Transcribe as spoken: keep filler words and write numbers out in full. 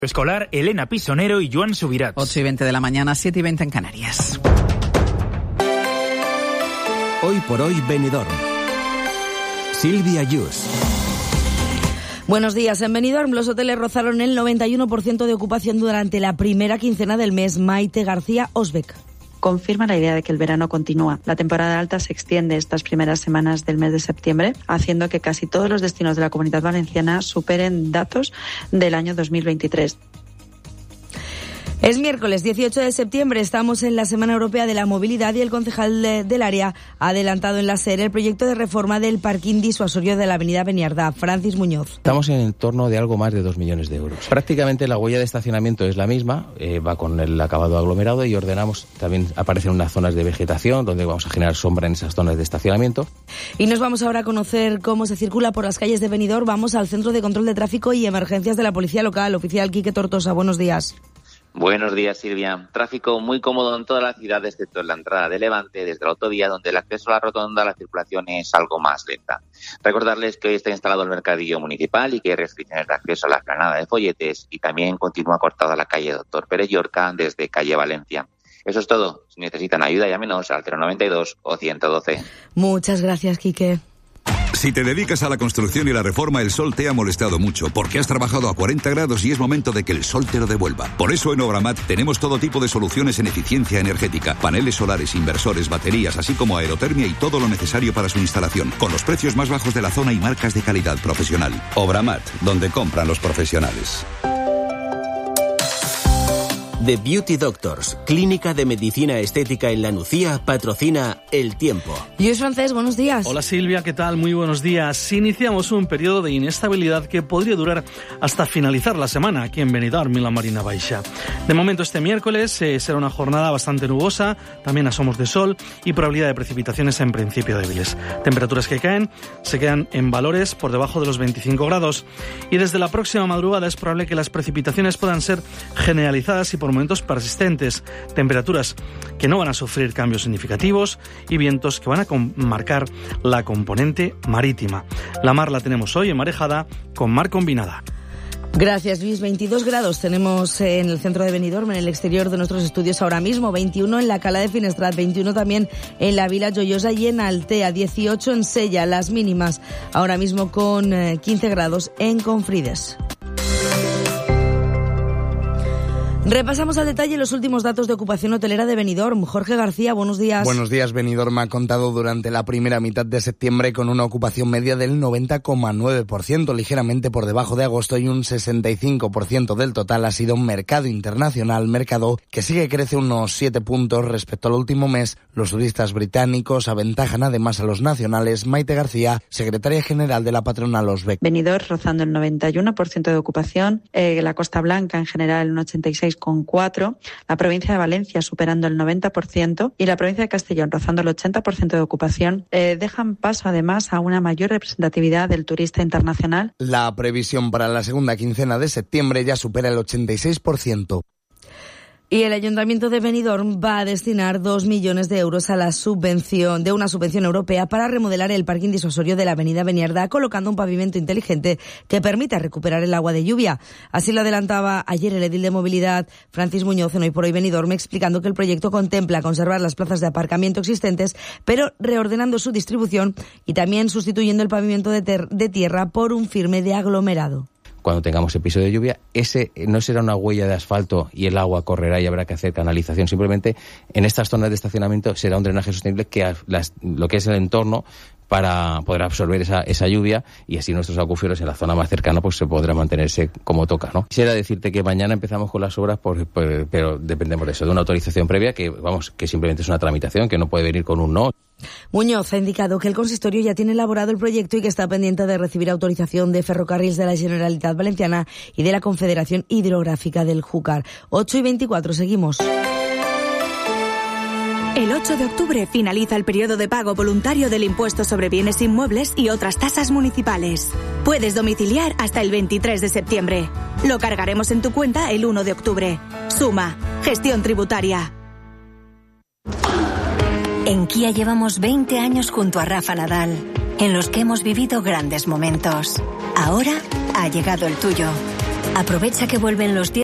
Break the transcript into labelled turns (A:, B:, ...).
A: Escolar, Elena Pisonero y Joan Subirats.
B: ocho y veinte de la mañana, siete y veinte en Canarias.
C: Hoy por hoy, Benidorm. Silvia Yus.
D: Buenos días. En Benidorm los hoteles rozaron el noventa y uno por ciento de ocupación durante la primera quincena del mes. Maite García Osbeck.
E: Confirma la idea de que el verano continúa. La temporada alta se extiende estas primeras semanas del mes de septiembre, haciendo que casi todos los destinos de la Comunidad Valenciana superen datos del año dos mil veintitrés.
D: Es miércoles dieciocho de septiembre, estamos en la Semana Europea de la Movilidad y el concejal de, del área ha adelantado en la SER el proyecto de reforma del parking disuasorio de la avenida Beniardá. Francis Muñoz.
F: Estamos en el torno de algo más de dos millones de euros. Prácticamente la huella de estacionamiento es la misma, eh, va con el acabado aglomerado y ordenamos, también aparecen unas zonas de vegetación donde vamos a generar sombra en esas zonas de estacionamiento.
D: Y nos vamos ahora a conocer cómo se circula por las calles de Benidorm. Vamos al Centro de Control de Tráfico y Emergencias de la Policía Local. Oficial Quique Tortosa, buenos días.
G: Buenos días, Silvia. Tráfico muy cómodo en toda la ciudad, excepto en la entrada de Levante, desde la autovía, donde el acceso a la rotonda, la circulación es algo más lenta. Recordarles que hoy está instalado el mercadillo municipal y que hay restricciones de acceso a la explanada de Folletes y también continúa cortada la calle Doctor Pérez Llorca desde calle Valencia. Eso es todo. Si necesitan ayuda, llámenos al cero noventa y dos o ciento doce.
D: Muchas gracias, Quique.
H: Si te dedicas a la construcción y la reforma, el sol te ha molestado mucho, porque has trabajado a cuarenta grados y es momento de que el sol te lo devuelva. Por eso en Obramat tenemos todo tipo de soluciones en eficiencia energética, paneles solares, inversores, baterías, así como aerotermia y todo lo necesario para su instalación, con los precios más bajos de la zona y marcas de calidad profesional. Obramat, donde compran los profesionales.
C: The Beauty Doctors, clínica de medicina estética en La Nucía, patrocina El Tiempo.
D: Lluís Francés, buenos días.
I: Hola Silvia, ¿qué tal? Muy buenos días. Iniciamos un periodo de inestabilidad que podría durar hasta finalizar la semana aquí en Benidorm y la Marina Baixa. De momento este miércoles eh, será una jornada bastante nubosa, también asomos de sol y probabilidad de precipitaciones en principio débiles. Temperaturas que caen se quedan en valores por debajo de los veinticinco grados y desde la próxima madrugada es probable que las precipitaciones puedan ser generalizadas y por momentos persistentes, temperaturas que no van a sufrir cambios significativos y vientos que van a marcar la componente marítima. La mar la tenemos hoy emarejada con mar combinada.
D: Gracias, Luis. veintidós grados tenemos en el centro de Benidorm, en el exterior de nuestros estudios ahora mismo, veintiuno en la Cala de Finestrat, veintiuno también en la Vila Joyosa y en Altea, dieciocho en Sella, las mínimas ahora mismo con quince grados en Confrides. Repasamos al detalle los últimos datos de ocupación hotelera de Benidorm. Jorge García, buenos días.
J: Buenos días. Benidorm ha contado durante la primera mitad de septiembre con una ocupación media del noventa coma nueve por ciento, ligeramente por debajo de agosto, y un sesenta y cinco por ciento del total ha sido un mercado internacional, mercado que sigue crece unos siete puntos respecto al último mes. Los turistas británicos aventajan además a los nacionales. Maite García, secretaria general de la patronal Osbeck.
E: Benidorm rozando el noventa y uno por ciento de ocupación, eh, la Costa Blanca en general un ochenta y seis coma cuatro por ciento, la provincia de Valencia superando el noventa por ciento y la provincia de Castellón rozando el ochenta por ciento de ocupación, eh, dejan paso además a una mayor representatividad del turista internacional.
J: La previsión para la segunda quincena de septiembre ya supera el ochenta y seis por ciento.
D: Y el Ayuntamiento de Benidorm va a destinar dos millones de euros a la subvención de una subvención europea para remodelar el parking disuasorio de la avenida Beniardá, colocando un pavimento inteligente que permita recuperar el agua de lluvia. Así lo adelantaba ayer el edil de Movilidad, Francis Muñoz, en Hoy por Hoy Benidorm, explicando que el proyecto contempla conservar las plazas de aparcamiento existentes, pero reordenando su distribución y también sustituyendo el pavimento de, ter- de tierra por un firme de aglomerado.
F: Cuando tengamos episodio de lluvia, ese no será una huella de asfalto y el agua correrá y habrá que hacer canalización. Simplemente en estas zonas de estacionamiento será un drenaje sostenible que las, lo que es el entorno para poder absorber esa, esa lluvia y así nuestros acuíferos en la zona más cercana pues se podrán mantenerse como toca, ¿no? Quisiera decirte que mañana empezamos con las obras, por, por, pero dependemos de eso, de una autorización previa que, vamos, que simplemente es una tramitación, que no puede venir con un no.
D: Muñoz ha indicado que el consistorio ya tiene elaborado el proyecto y que está pendiente de recibir autorización de Ferrocarrils de la Generalitat Valenciana y de la Confederación Hidrográfica del Júcar. ocho y veinticuatro, seguimos.
K: El ocho de octubre finaliza el periodo de pago voluntario del impuesto sobre bienes inmuebles y otras tasas municipales. Puedes domiciliar hasta el veintitrés de septiembre. Lo cargaremos en tu cuenta el uno de octubre. Suma, gestión tributaria.
L: En Kia llevamos veinte años junto a Rafa Nadal, en los que hemos vivido grandes momentos. Ahora ha llegado el tuyo. Aprovecha que vuelven los días